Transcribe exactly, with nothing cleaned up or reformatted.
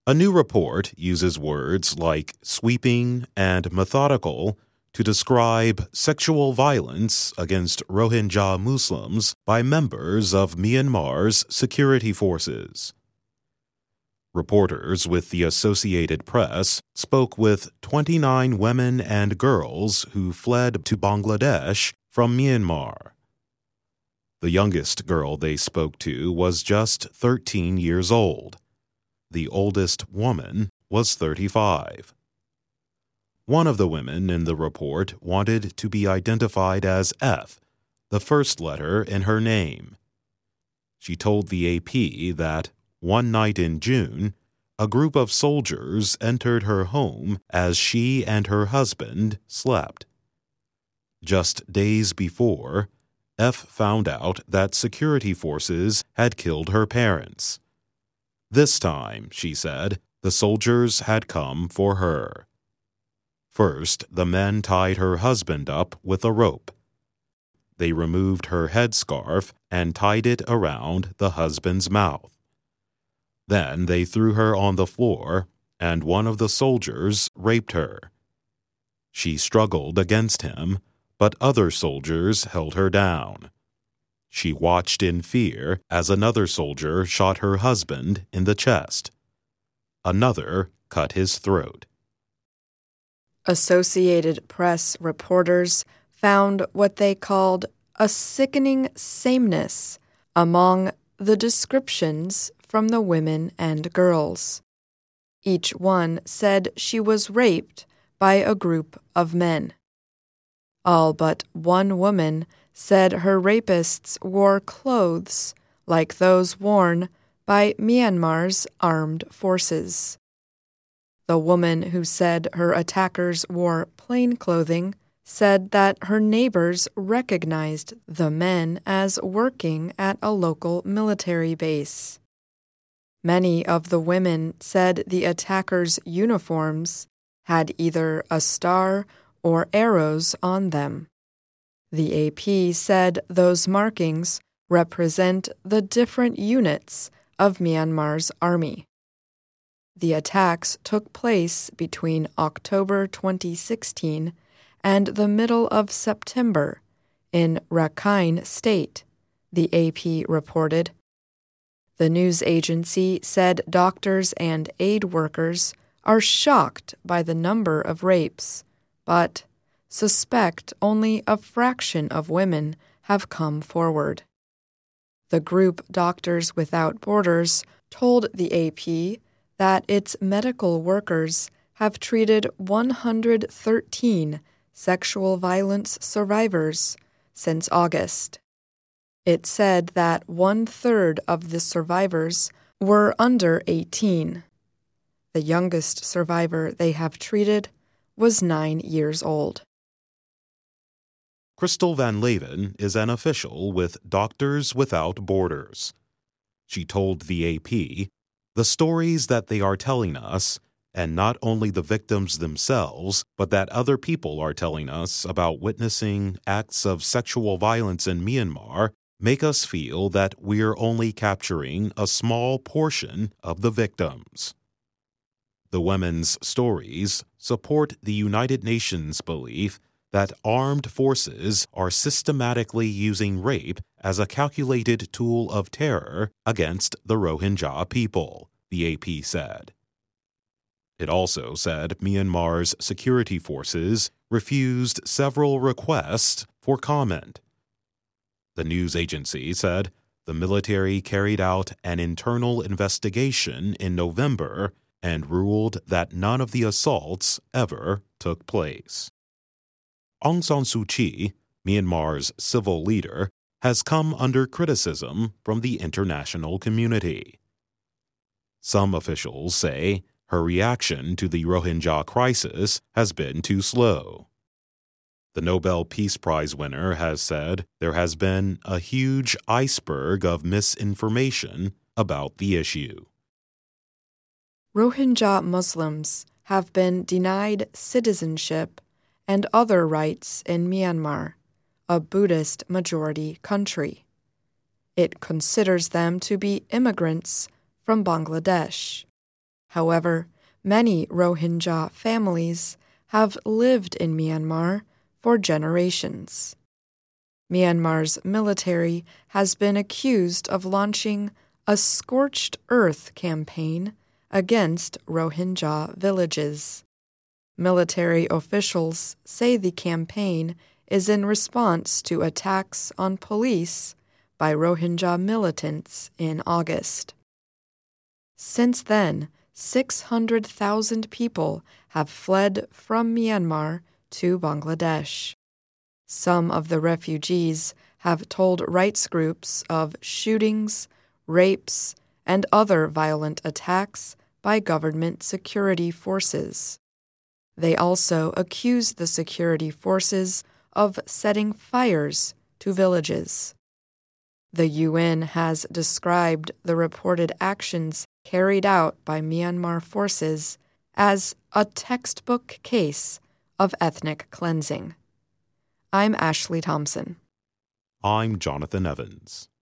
A new report uses words like sweeping and methodical to describe sexual violence against Rohingya Muslims by members of Myanmar's security forces. Reporters with the Associated Press spoke with twenty-nine women and girls who fled to Bangladesh from Myanmar. The youngest girl they spoke to was just thirteen years old. The oldest woman was thirty-five. One of the women in the report wanted to be identified as F, the first letter in her name. She told the A P that one night in June, a group of soldiers entered her home as she and her husband slept. Just days before, F found out that security forces had killed her parents. This time, she said, the soldiers had come for her. First, the men tied her husband up with a rope. They removed her headscarf and tied it around the husband's mouth. Then they threw her on the floor, and one of the soldiers raped her. She struggled against him, but other soldiers held her down. She watched in fear as another soldier shot her husband in the chest. Another cut his throat. Associated Press reporters found what they called a sickening sameness among the descriptions from the women and girls. Each one said she was raped by a group of men. All but one woman said her rapists wore clothes like those worn by Myanmar's armed forces. The woman who said her attackers wore plain clothing said that her neighbors recognized the men as working at a local military base. Many of the women said the attackers' uniforms had either a star or arrows on them. The A P said those markings represent the different units of Myanmar's army. The attacks took place between October twenty sixteen and the middle of September in Rakhine State, the A P reported. The news agency said doctors and aid workers are shocked by the number of rapes, but suspect only a fraction of women have come forward. The group Doctors Without Borders told the A P that its medical workers have treated one hundred thirteen sexual violence survivors since August. It said that one-third of the survivors were under eighteen. The youngest survivor they have treated was nine years old. Crystal Van Leven is an official with Doctors Without Borders. She told the A P, "The stories that they are telling us, and not only the victims themselves, but that other people are telling us about witnessing acts of sexual violence in Myanmar, make us feel that we're only capturing a small portion of the victims." The women's stories support the United Nations belief that armed forces are systematically using rape as a calculated tool of terror against the Rohingya people, the A P said. It also said Myanmar's security forces refused several requests for comment. The news agency said the military carried out an internal investigation in November and ruled that none of the assaults ever took place. Aung San Suu Kyi, Myanmar's civil leader, has come under criticism from the international community. Some officials say her reaction to the Rohingya crisis has been too slow. The Nobel Peace Prize winner has said there has been a huge iceberg of misinformation about the issue. Rohingya Muslims have been denied citizenship and other rights in Myanmar, a Buddhist-majority country. It considers them to be immigrants from Bangladesh. However, many Rohingya families have lived in Myanmar for generations. Myanmar's military has been accused of launching a scorched earth campaign against Rohingya villages. Military officials say the campaign is in response to attacks on police by Rohingya militants in August. Since then, six hundred thousand people have fled from Myanmar to Bangladesh. Some of the refugees have told rights groups of shootings, rapes, and other violent attacks by government security forces. They also accuse the security forces of setting fires to villages. The U N has described the reported actions carried out by Myanmar forces as a textbook case of ethnic cleansing. I'm Ashley Thompson. I'm Jonathan Evans.